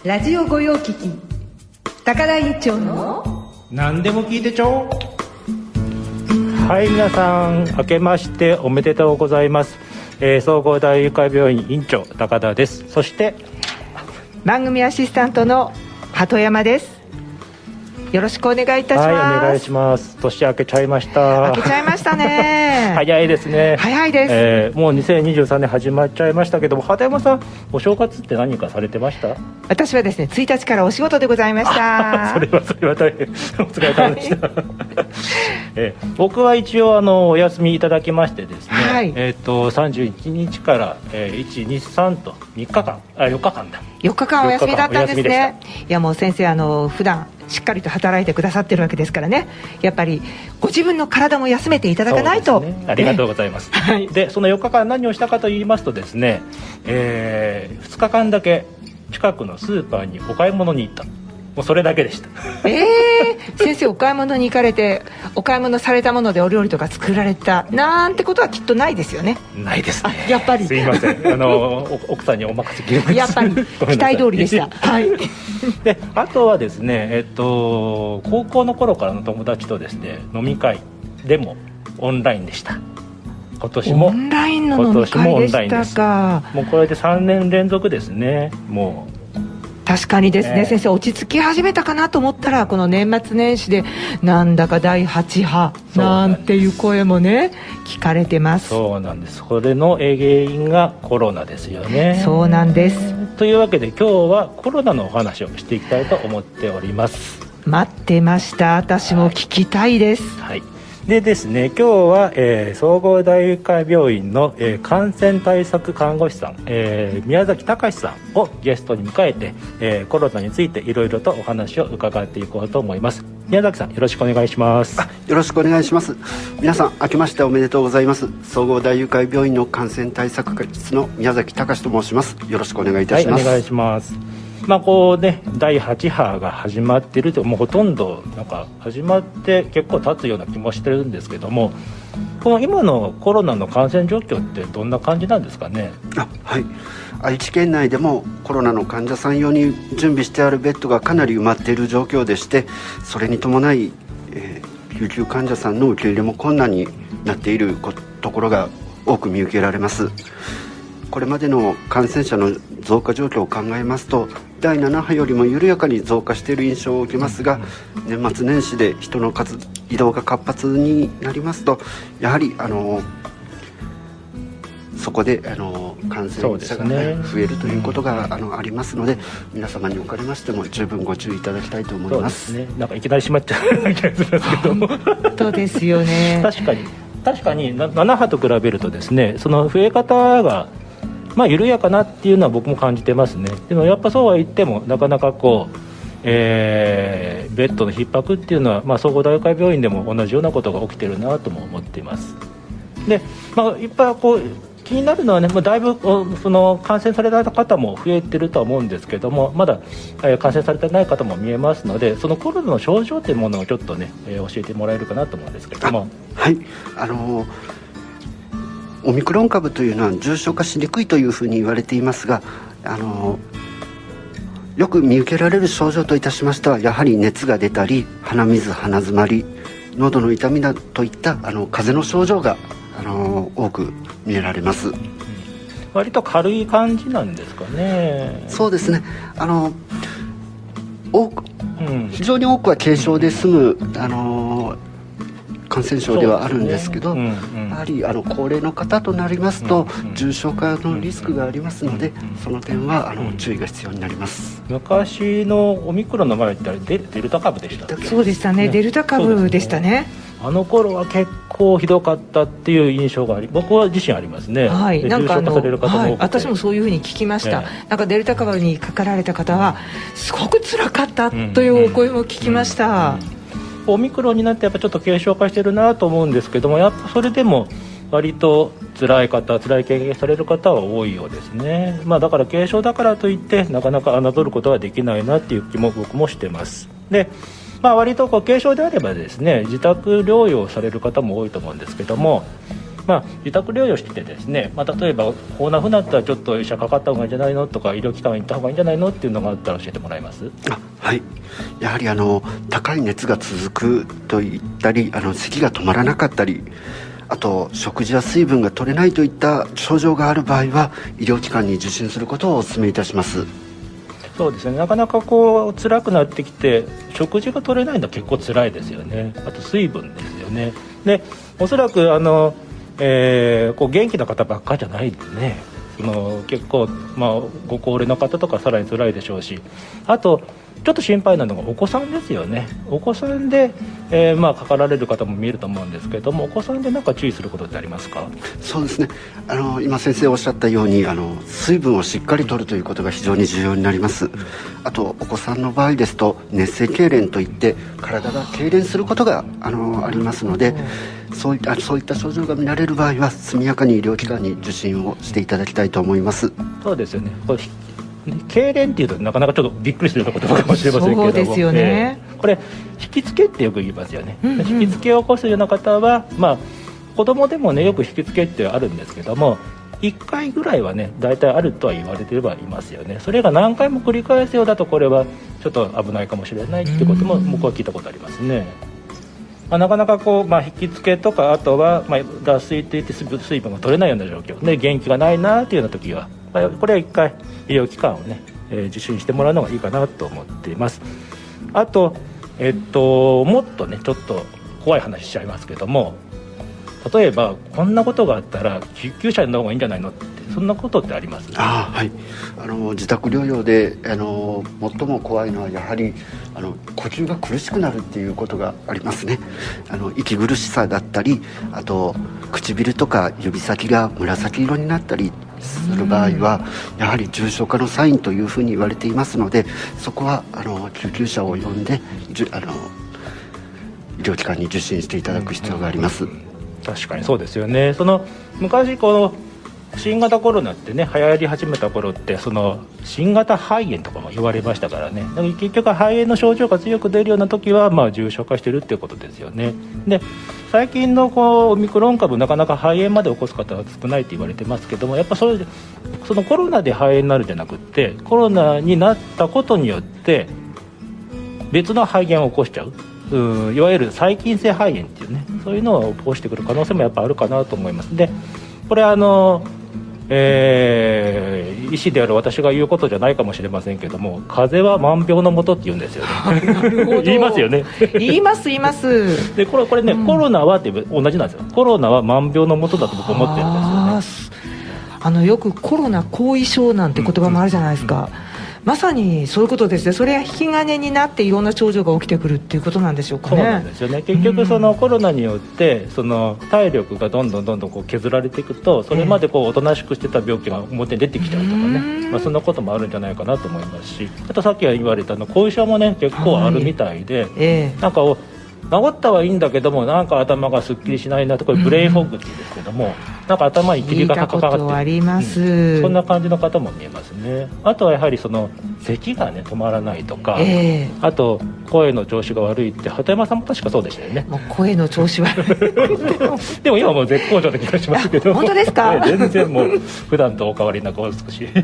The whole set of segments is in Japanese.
ラジオ御用聞き高田院長の何でも聞いてちょう。はい、皆さん明けましておめでとうございます。総合大友会病院院長高田です。そして番組アシスタントの鳩山です。よろしくお願いいたします。 はい、お願いします。年明けちゃいました。 明けちゃいましたね早いですね。 早いです、 もう2023年始まっちゃいましたけども、鳩山さんお正月って何かされてました？ 私はですね、1日からお仕事でございましたそれは大変お疲れ様でした僕は一応お休みいただきましてですね、 はい、 31日から、123と3日間4日間だ 4日間お休みだったんですね。いやもう先生普段しっかりと働いてくださってるわけですからね、やっぱりご自分の体も休めていただかないと、 ね、ありがとうございます、はい、でその4日間何をしたかと言いますとですね、2日間だけ近くのスーパーにお買い物に行った。もうそれだけでした先生お買い物に行かれて、お買い物されたものでお料理とか作られたなんてことはきっとないですよね。 ないですね。 やっぱりすいません奥さんにお任せきれないです。 やっぱり期待通りでしたはいであとはですね、高校の頃からの友達とですね飲み会でもオンラインでした。今年もオンラインの飲み会でしたか。 もうこれで3年連続ですね。もう確かにですね、先生落ち着き始めたかなと思ったら、この年末年始でなんだか第8波なんていう声もね聞かれてます。 そうなんです。これの原因がコロナですよね。 そうなんです。 というわけで今日はコロナのお話をしていきたいと思っております。 待ってました。私も聞きたいです。 はい、でですね、今日は、総合大友会病院の、感染対策看護師さん、宮崎隆さんをゲストに迎えて、コロナについていろいろとお話を伺っていこうと思います。宮崎さんよろしくお願いします。 よろしくお願いします。皆さん明けましておめでとうございます。総合大友会病院の感染対策課室の宮崎隆と申します。よろしくお願いいたします。 はい、お願いします。こうね、第8波が始まっていると、もうほとんどなんか始まって結構経つような気もしてるんですけども、この今のコロナの感染状況ってどんな感じなんですかね？ はい、愛知県内でもコロナの患者さん用に準備してあるベッドがかなり埋まっている状況でして、それに伴い、救急患者さんの受け入れも困難になっているところが多く見受けられます。これまでの感染者の増加状況を考えますと、第7波よりも緩やかに増加している印象を受けますが、年末年始で人の移動が活発になりますと、やはりそこで感染者が、増えるということが、ありますので、皆様におかれましても十分ご注意いただきたいと思います。 そうですね、なんかいきなり閉まっちゃう気がするんですけども本当ですよね確かに7波と比べるとですね、その増え方が緩やかなっていうのは僕も感じてますね。でもやっぱそうは言ってもなかなかこう、ベッドの逼迫っていうのは、総合大会病院でも同じようなことが起きてるなとも思っています。で、いっぱいこう気になるのはね、だいぶその感染された方も増えてるとは思うんですけども、まだ、感染されてない方も見えますので、そのコロナの症状というものをちょっとね、教えてもらえるかなと思うんですけども。 はい、オミクロン株というのは重症化しにくいというふうに言われていますが、よく見受けられる症状といたしましては、やはり熱が出たり、鼻水、鼻づまり、喉の痛みなどといった風邪の症状が多く見られます。 割と軽い感じなんですかね？ そうですね、非常に多くは軽症で済む感染症ではあるんですけど、やはり高齢の方となりますと、重症化のリスクがありますので、その点は注意が必要になります。 昔のオミクロンの前ってデルタ株でしたっけ？ そうでしたね、デルタ株でしたね。 あの頃は結構ひどかったっていう印象が僕は自身ありますね。 はい、なんか重症化される方も多くて、 私もそういうふうに聞きました。なんかデルタ株にかかられた方はすごく辛かったというお声も聞きました。 オミクロンになってやっぱちょっと軽症化してるなと思うんですけども、やっぱそれでも割と辛い経験される方は多いようですね。だから軽症だからといってなかなか侮ることはできないなっていう気も僕もしてます。で、割と軽症であればですね、自宅療養される方も多いと思うんですけども、 自宅療養しててですね、例えばこんなふうになったらちょっと医者かかった方がいいんじゃないのとか医療機関行った方がいいんじゃないのっていうのがあったら教えてもらえます？ はい、やはり高い熱が続くといったり咳が止まらなかったり、あと食事や水分が取れないといった症状がある場合は医療機関に受診することをお勧めいたします。 そうですね、なかなかこう辛くなってきて食事が取れないのは結構辛いですよね。あと水分ですよね。でおそらくこう元気な方ばっかじゃないんでね、結構、ご高齢の方とかさらに辛いでしょうし、あとちょっと心配なのがお子さんですよね。お子さんで、かかられる方も見えると思うんですけれども、お子さんで何か注意することってありますか？ そうですね、今先生おっしゃったように水分をしっかりとるということが非常に重要になります。あとお子さんの場合ですと熱性痙攣といって体が痙攣することがありますので、そういった症状が見られる場合は速やかに医療機関に受診をしていただきたいと思います。 そうですよね。痙攣っていうとなかなかちょっっとびっくりするような言葉かもしれませんけども、 そうですよね、 これ引きつけってよく言いますよね、引きつけを起こすような方は、子供でもねよく引きつけってあるんですけども、1回ぐらいはね大体あるとは言われてはいますよね。それが何回も繰り返すようだとこれはちょっと危ないかもしれないっていうことも僕は聞いたことありますね。なかなかこう、引きつけとかあとは、脱水といって水分が取れないような状況で元気がないなというような時は、これは1回医療機関をね、受診してもらうのがいいかなと思っています。あと、もっとねちょっと怖い話しちゃいますけども、例えばこんなことがあったら救急車に乗った方がいいんじゃないのって、そんなことってあります？ はい、自宅療養で最も怖いのはやはり呼吸が苦しくなるっていうことがありますね。息苦しさだったり、あと唇とか指先が紫色になったりする場合はやはり重症化のサインというふうに言われていますので、そこは救急車を呼んで医療機関に受診していただく必要があります。 確かにそうですよね。昔この新型コロナってね流行り始めた頃って新型肺炎とかも言われましたからね。だから結局肺炎の症状が強く出るような時は重症化してるっていうことですよね。で最近のオミクロン株なかなか肺炎まで起こす方は少ないって言われてますけども、やっぱそのコロナで肺炎になるんじゃなくってコロナになったことによって別の肺炎を起こしちゃう、いわゆる細菌性肺炎っていうね、そういうのを起こしてくる可能性もやっぱあるかなと思います。でこれ医師である私が言うことじゃないかもしれませんけども、風邪は万病のもとって言うんですよね言いますよね言いますでこれね、コロナはって同じなんですよ。コロナは万病のもとだと僕思ってるんですよね。 よくコロナ後遺症なんて言葉もあるじゃないですか、まさにそういうことですね。それが引き金になっていろんな症状が起きてくるっていうことなんでしょうかね。 そうなんですよね。結局コロナによって体力がどんどんこう削られていくと、それまでおとなしくしてた病気が表に出てきちゃうとかね、そんなこともあるんじゃないかなと思いますし、あとさっき言われた後遺症もね結構あるみたいで、なんか治ったはいいんだけどもなんか頭がすっきりしないなと、これブレインフォグって言うんですけども、なんか頭に霧がかかってる、 あります、 そんな感じの方も見えますね。あとはやはり咳がね止まらないとか、あと声の調子が悪いって鳩山さんも確かそうでしたよね。 もう声の調子悪いでも今もう絶好調な気がしますけど本当ですか全然もう普段とお変わりなくお美しい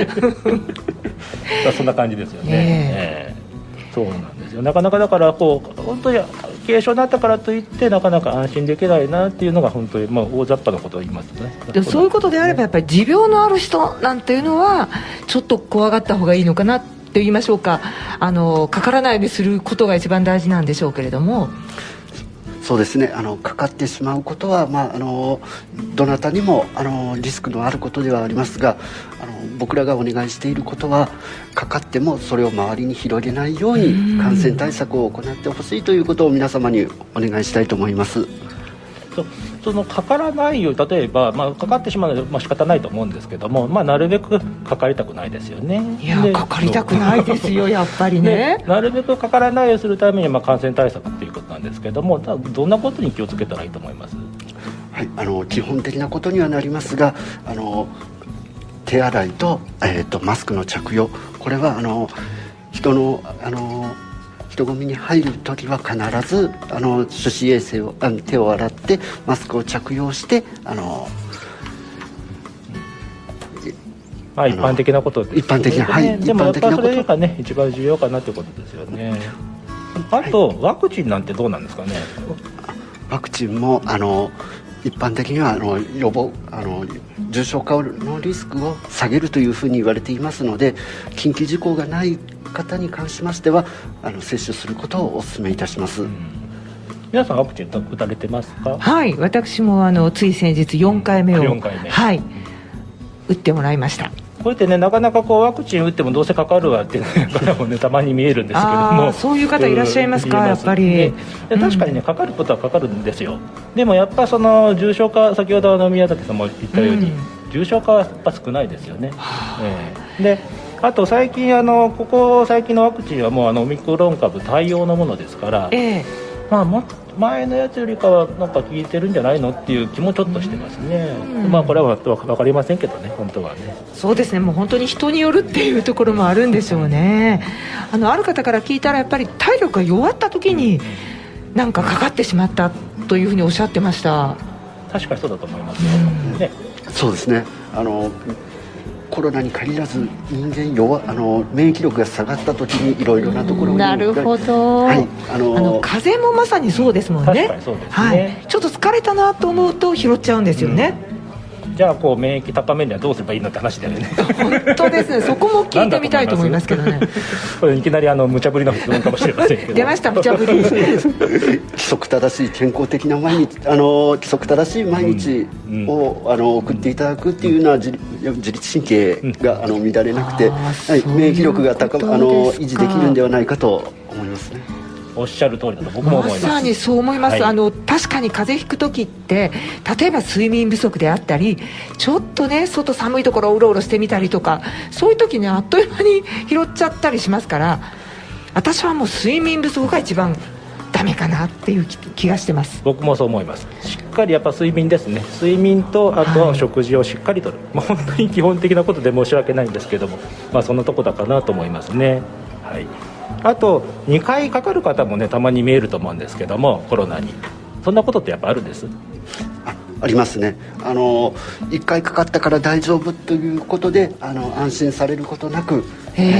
そんな感じですよね、そうなんですよ。なかなかだから本当に軽症になったからといってなかなか安心できないなっていうのが本当に大雑把なことを言いますね。 でそういうことであればやっぱり持病のある人なんていうのはちょっと怖がった方がいいのかなって言いましょうか、かからないようにすることが一番大事なんでしょうけれども。 そうですね、かかってしまうことは、どなたにもリスクのあることではありますが、僕らがお願いしていることはかかってもそれを周りに広げないように感染対策を行ってほしいということを皆様にお願いしたいと思います。 かからないよう、例えば、かかってしまうので、仕方ないと思うんですけども、なるべくかかりたくないですよね。 いやかかりたくないですよやっぱりね。 なるべくかからないようにするために、感染対策ということなんですけども、どんなことに気をつけたらいいと思います？ はい、基本的なことにはなりますが、手洗いと、マスクの着用、これは人の人混みに入るときは必ず手指衛生を手を洗ってマスクを着用してまあ、一般的なことです、ね、 一般的な、はい、 でもやっぱりそれがね一番重要かなということですよね。あとワクチンなんてどうなんですかね。 ワクチンも一般的には予防重症化のリスクを下げるというふうに言われていますので、緊急事項がない方に関しましては接種することをお勧めいたします。 皆さんワクチン打たれてますか。 はい、私もつい先日4回目を 4回目、 はい、打ってもらいました。 これってねなかなかワクチン打ってもどうせかかるわっていう方もねたまに見えるんですけども、 そういう方いらっしゃいますか、やっぱり、 で確かにねかかることはかかるんですよ。でもやっぱその重症化、先ほど宮崎さんも言ったように、重症化はやっぱ少ないですよね。であと最近ここ最近のワクチンはもうオミクロン株対応のものですから、まあ前のやつよりかはなんか効いてるんじゃないのっていう気もちょっとしてますね。まあこれは分かりませんけどね、本当はね。 そうですね、もう本当に人によるっていうところもあるんでしょうね。ある方から聞いたらやっぱり体力が弱った時になんかかかってしまったというふうにおっしゃってました。 確かにそうだと思いますよ、ね。 そうですね、コロナに限らず人間免疫力が下がった時にいろいろなところになるほど、はい、風邪もまさにそうですもんね。 確かにそうですね、はい、 ちょっと疲れたなと思うと拾っちゃうんですよね、 じゃあ免疫高めるにはどうすればいいのって話だよね。 本当ですね、そこも聞いてみたいと思いますけどね。 これいきなり無茶ぶりの質問かもしれませんけど出ました無茶ぶり。 規則正しい健康的な毎日規則正しい毎日を、送っていただくっていうのは自律神経が乱れなくて、免疫力が維持できるんではないかと思いますね。 おっしゃる通りだと僕も思います。 まさにそう思います、はい、確かに風邪ひく時って例えば睡眠不足であったりちょっとね外寒いところをうろうろしてみたりとか、そういう時ねあっという間に拾っちゃったりしますから、私はもう睡眠不足が一番ダメかなっていう気がしてます。 僕もそう思います。しっかりやっぱ睡眠ですね。睡眠とあとは食事をしっかりとる、本当に基本的なことで申し訳ないんですけども、そんなとこだかなと思いますね。はい。あと2回かかる方もねたまに見えると思うんですけども、コロナにそんなことってやっぱあるんです。 ありますね。1回かかったから大丈夫ということで安心されることなく、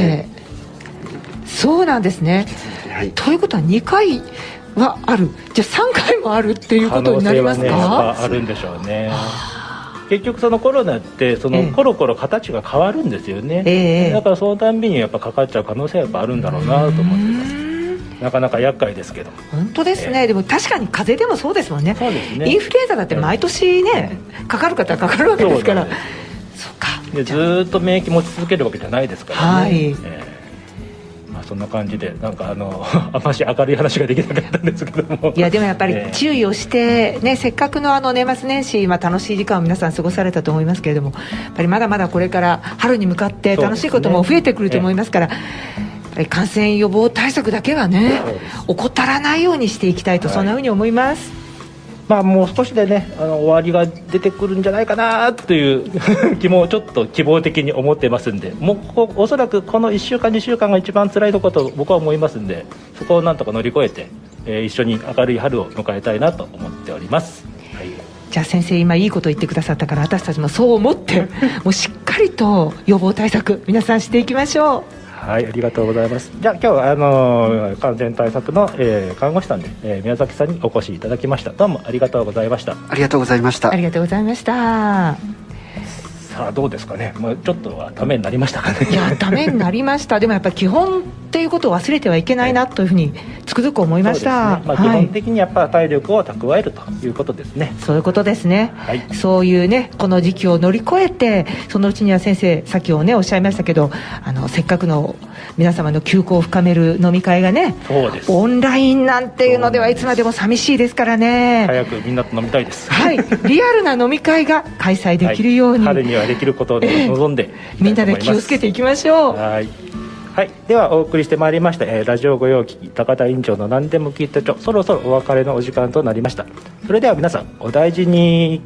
そうなんですね、はい、ということは2回はある、じゃあ3回もあるっていうことになりますか。 可能性はねやっぱあるんでしょうね。結局そのコロナってコロコロ形が変わるんですよね、だからそのたんびにやっぱかかっちゃう可能性はやっぱあるんだろうなと思ってます。なかなか厄介ですけど。 本当ですね、でも確かに風邪でもそうですもんね。 そうですね、 インフルエンザだって毎年ね、かかる方はかかるわけですから。そうか、 でずっと免疫持ち続けるわけじゃないですからね、そんな感じでなんかあんまし明るい話ができなかったんですけども、 いやでもやっぱり注意をして、せっかくの年末年始、楽しい時間を皆さん過ごされたと思いますけれども、やっぱりまだまだこれから春に向かって楽しいことも増えてくると思いますから、やっぱり感染予防対策だけはね怠らないようにしていきたいと、そんなふうに思います。 もう少しでね終わりが出てくるんじゃないかなという気もちょっと希望的に思ってますんで、もうおそらくこの1週間2週間が一番辛いところと僕は思いますんで、そこをなんとか乗り越えて、一緒に明るい春を迎えたいなと思っております、はい。 じゃあ先生今いいこと言ってくださったから、私たちもそう思ってもうしっかりと予防対策皆さんしていきましょう。 はい、ありがとうございます。じゃあ今日は感染対策の、看護師さんで、宮崎さんにお越しいただきました。どうもありがとうございました。 ありがとうございました。 ありがとうございました。 さあどうですかね、ちょっとはためになりましたかね。 いやためになりました。でもやっぱり基本っていうことを忘れてはいけないなというふうにつくづく思いました。 基本的にやっぱ体力を蓄えるということですね。 そういうことですね、はい、そういうねこの時期を乗り越えて、そのうちには先生さっきおっしゃいましたけど、せっかくの皆様の休校を深める飲み会がね、 そうです、 オンラインなんていうのではいつまでも寂しいですからね。 早くみんなと飲みたいです。 はい、リアルな飲み会が開催できるように、 春にはできることを望んでみんなで気をつけていきましょう。 はい、はい、ではお送りしてまいりました、ラジオご用聞き高田委員長の何でも聞いてちょ、そろそろお別れのお時間となりました。それでは皆さんお大事に。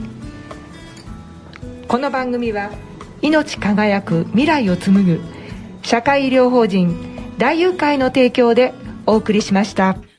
この番組は命輝く未来を紡ぐ社会医療法人大友会の提供でお送りしました。